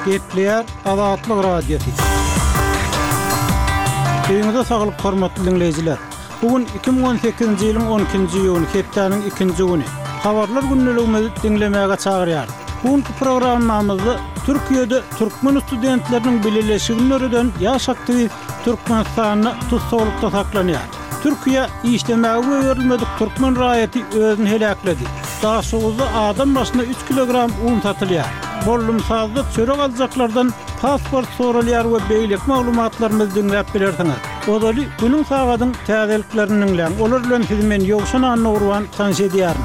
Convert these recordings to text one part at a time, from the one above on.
Gepleyer Azatlyk Radiosu. Eýiniňizde saglyk hormatly dinleýijiler. Bugün 2018-nji ýylyň 12-nji ýyly hepdeniň 2-nji güni. Habarlar günneligimizi dinlemäge çagyrýar. Bugünkü programmamyzda Türkiýede türkmen studentleriniň birleşigini öýreden ýaş aktivist Türkmenistanyny tutsagylykda saklanýar. Türkiýe işlemäge öýrilmedik türkmen raýaty özüni helakledi. Daşygyzda adam başyna 3 kilogram un satylýar. Bollumsazlyk çörek aljaklardan pasport soralýar we beýlik maglumatlarymyzy dinläp bilersiňiz. Odaly günüň sagadyň täzeliklerini dinleň. Olar bilen siz men ýogşan anawrwan tanış edýärim.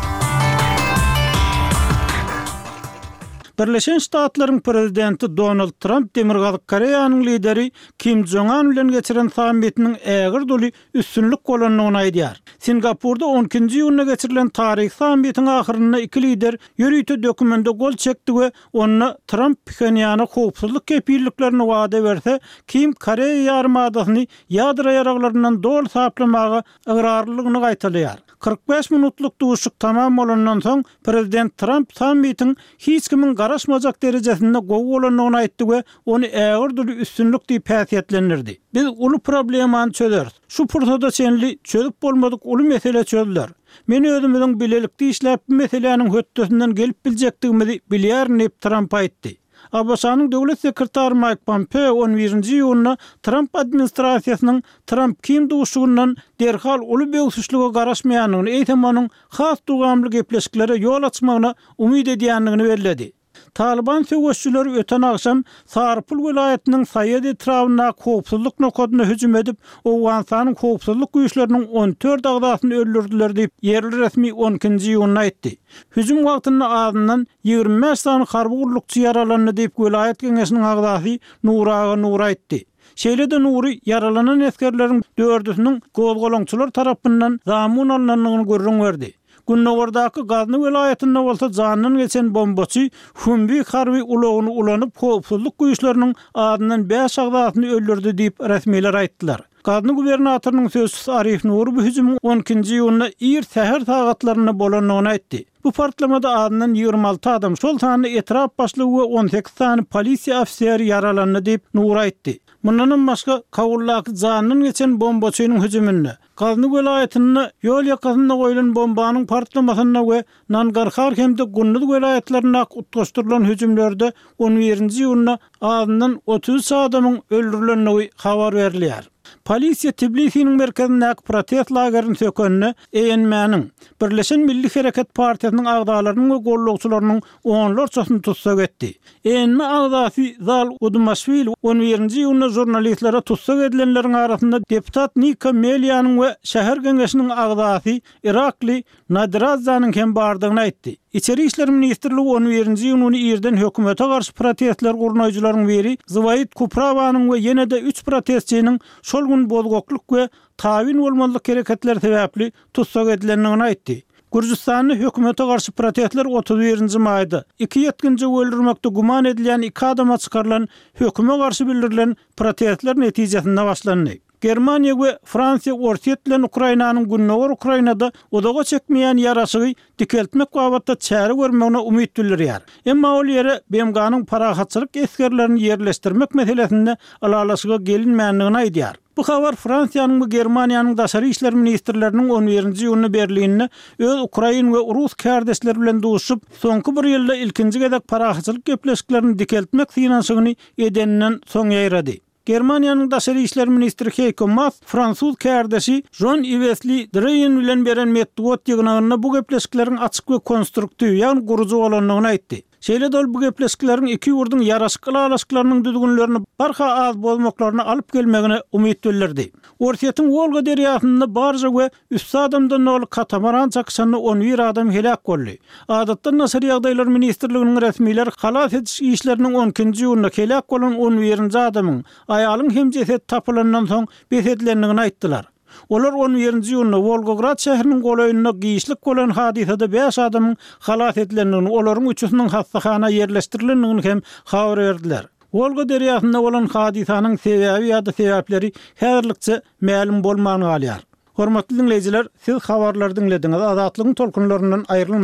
Birleşen Ştatlaryň prezidenti Donald Trump Demirgazyk Koreýanyň lideri Kim Jong-un bilen geçiren sammitiniň ägir doly üstünlük golanyny aýdýar. Singapurda 12-nji ýylyna geçirilen taryh sammitiň ahyrynda iki lider ýörüýte dokumenta gol çekdi we ony Trump Pxenyana howpsuzlyk kepilliklerini wada berse, Kim Koreýa ýarymadasyny ýadro ýaraglaryndan dol saplamaga ygyrarlygyny gaýtalýar. 45 minutluk duşuk tamam bolandan soň prezident Trump sammitiň hiç kimin garaşmajak derejesinde gowy bolanyny aýtdy we ony ägir doly üstünlük diýip häsiýetlendirdi. Biz uly problemany çözeriz. Şu pursatda senli çözüp bolmadyk uly mesele çözdiler. Men özümiň bilelikli işläp bu meseleniň höttesinden gelip biljekdigimi bilýärin diýip Trump aýtdy. Abasanyň döwlet sekretary Mike Pompeo 11-nji ýylyna Trump administrasiýasynyň Trump Kim duşugundan derhal uly beýsüşlige garaşmaýanyny eýtem anyň has dugamly gepleşiklere ýol açmagyna umyt edýändigini bellädi. Taliban söwüşçüleri öten akşam Sarpul vilayetiniň Saýed etrawyna howpsuzlyk nokatyna hüjüm edip, Owgansanyň howpsuzlyk güýçleriniň 14 agdasyny öldürdiler diýip yerli resmi 12-nji ýylyna aýtdy. Hüjüm wagtynda azyndan 25 sany harby gurlukçy yaralandy diýip vilayet geňeşiniň agdasy Nur aýtdy. Şeýlede Nuri yaralanan eskerleriň 4-üsiniň gozgolaňçylar tarapyndan zamun alnanyny görüň berdi. Günnäwirdaky Gazny vilayetinde bolsa janyny geçen bombaçy Humbi harby ulagyny ulanyp howpsuzlyk güýçleriniň adyndan 5 agdasyny öldürdi diýip resmiler aýtdylar. Gazny gubernatorynyň sözçüsü Arif Nur bu hüjümüň 12-nji ýylyna ir säher sagatlaryna bolanyny aýtdy. Bu partlamada adından 26 adam, şol sany etrap başlygy we 18 sany polisiýa ofiseri yaralandy diýip Nur aýtdy. Mundan başga Kawullaky janyny geçen bombaçynyň hüjümünde Gazny vilayetinde ýol ýakasynda goýulan bombanyň partlamasyna we Nangarhar hemde Günnüz vilayetlerine utgaşdyrylan hüjümlerde 11-nji ýylyna adından 30 adamyň öldürilenini habar berilýär. Polisiýa Tbilisiň merkezindäki protest lagerini sökönne ENMäniň Birleşen Milli Hereket Partiýasynyň agdalarynyň we gollugçylarynyň onlarçasyny tutsak etdi. ENMä agdasy Zal Udmashvili 11-nji ýylyna jurnalistlere tutsak edilenleriň arasynda deputat Nika Meliýanyň we şäher geňeşiniň agdasy Irakli Nadirazanyň hem bardygyny aýtdy. İçeri işler ministrligi 11-nji ýylyny ýerden hökümete garşy protestler gurnaýjylaryň biri Zwayit Kuprawanyň we ýene-de 3 protestçiniň şol gün bozgokluk we tawin bolmanlyk hereketler sebäpli tutsak edilenini aýtdy. Gürjistanyň hökümete garşy protestler 31-nji maýda 2 ýetkinji öldürmekde guman edilen 2 adama çykarylan höküme garşy bildirilen protestler netijesinde başlandy. Germaniýa we Fransiýa ortaýet bilen Ukrainanyň günnäwir Ukrainada odaga çekmeýän ýaraşygy dikeltmek wagtda çäre görmegine umyt bildirýär. Emma ol ýere BMG-nyň parahatçylyk eskerlerini ýerleşdirmek meselesinde alalaşyga gelinmänligini aýdýar. Bu habar Fransiýanyň we Germaniýanyň daşary işler ministrleriniň 11-nji ýylyny Berlinde öz Ukrain we Rus kardeşleri bilen duşup, soňky bir ýylda ilkinji gezek parahatçylyk gepleşiklerini dikeltmek finansyny edeninden soň ýaýrady. Germaniýanyň daşary işler ministri Heiko Maas, Fransuz kardeşi Jean-Yves Le Drian bilen beren medeniýet ýygynyna bu gepleşikleriň açyk we konstruktiw, ýagny guruju bolanyny aýtdy. Şeýle dol bu gepleşikleriň iki ýurdun ýaraşykly alaşyklarynyň düzgünlerini barha az bolmaklaryny alyp gelmegine umyt bildirdi. Ortaýetin Volga deriýasynda barja we 3 adamdan ol katamaran çakşanyny 11 adam helak boldy. Adatda Nasır ýagdaýlar ministrliginiň resmiler halas ediş işleriniň 12-nji ýylyna helak bolan 11-nji adamyň aýalyň hem jeset tapylandan soň besedlendigini aýtdylar. Olar 11-nji ýylyna Volgograd şäheriniň golaýyna giýişlik bolan hadisede 5 adamyň halas edilendigini, olaryň 3-üsiniň hastahana ýerleşdirilendigini hem habar berdiler. Volga deriýasynda bolan hadisanyň sebäbi ýa-da sebäpleri häzirlikçe ma'lum bolmany galýar. Hormatly dinleýijiler, siz habarlary dinlediňiz. Azatlygyň tolkunlaryndan aýrylmaňyz.